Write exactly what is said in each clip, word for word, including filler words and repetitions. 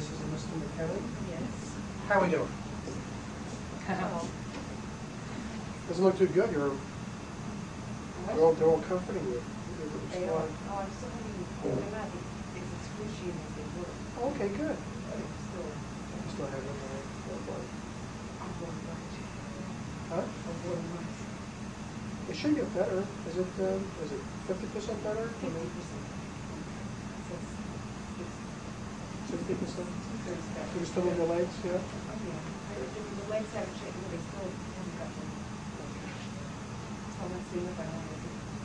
Missus and Mister McKenna. Yes. How are we doing? Oh. Doesn't look too good. You're, they're all, they're all comforting you. They are. Oh, I'm still having, they're not, it's excruciating as they were. Okay, good. But it's still, You still have it, right? I'm going much. Huh? I'm going much. It should get better. Is it, um, is it fifty percent better? Fifty percent. Fifty percent? Two-thirds better. You still in your legs, yeah? Oh, yeah. I, I mean, the legs haven't changed, but they still haven't got them. So I'm not seeing if I want to do it.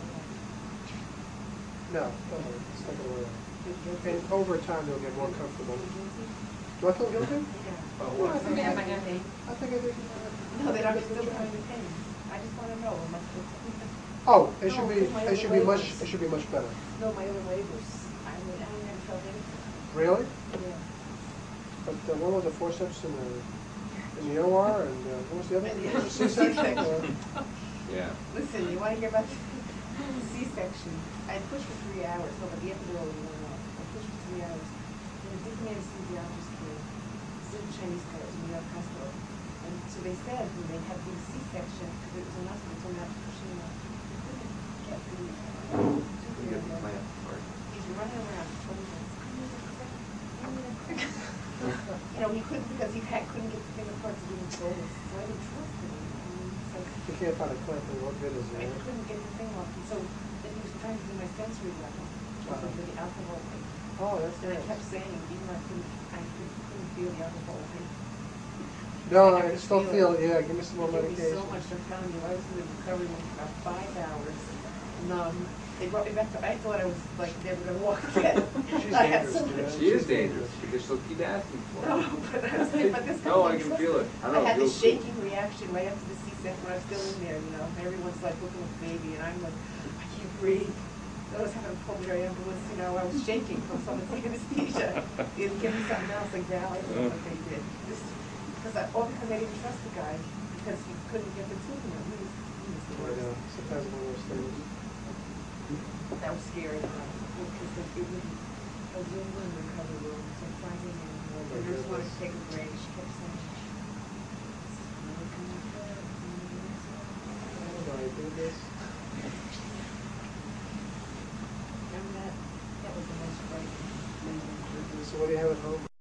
No, don't worry. It's not gonna worry. And over time, they'll get more comfortable. Do I feel guilty? Yeah. Oh, well, I think I, Am I having pain? I think I did. No, they don't, still having pain. I just want to know, am I still? Oh, it should No, be, because my it should other be much, labels- it should be much better. No, my other labors, I mean, I never felt anything. Really? Yeah. But uh, what was the forceps in the, in the O R, and uh, what was the other one? And the- Was it C-section? or- Yeah. Listen, you want to hear about the C-section? I pushed for three hours, no, but the epidural was going off. I pushed for three hours. And a different anesthesiologist came, still Chinese guy, in New York Hospital. And so they said when they had the C-section, because it was an hospital, so not pushing enough, they couldn't get the You tooth get in the there. clamp part. He's running around twenty minutes. You know, he couldn't, because he had, couldn't get the finger parts of the bolus, so I didn't trust him. I mean, so You can't find a clamp in what good is I it? couldn't get the thing off, and so then he was trying to do my sensory level, Uh-huh. with the alcohol thing. Oh, that's And I nice. kept saying, even though I couldn't, I couldn't couldn't feel the alcohol thing. No, I I could still feel feel, it. yeah, give me some more It gave me medication. so much, I'm telling you, I was in the recovery room for about five hours, numb. They brought me back to, I thought I was like never gonna walk again. She's I had dangerous, so yeah. much- She is dangerous because she'll keep asking for it. No, but I was saying, but this guy. No, I didn't can trust feel me. it. I I know, had this you'll- shaking reaction right after the C-section when I was still in there, you know, and everyone's like looking at the baby, and I'm like, I can't breathe. I was having a pulmonary ambulance, you know, I was shaking from some of the anesthesia. They didn't give me something else like Val, I don't know what they did. Just, because I, all because I didn't trust the guy, because he couldn't get the tooth in him. He was, he was the I worst. know, sometimes one of those things. That was scary, you know, because it it wouldn't, I was the only one in the recovery room, so Friday night, Oh, the my nurse wanted to goodness. take a break, she kept saying, "Really coming back, really How do I do this? Remember that? That was the most frightening thing. So what do you have at home?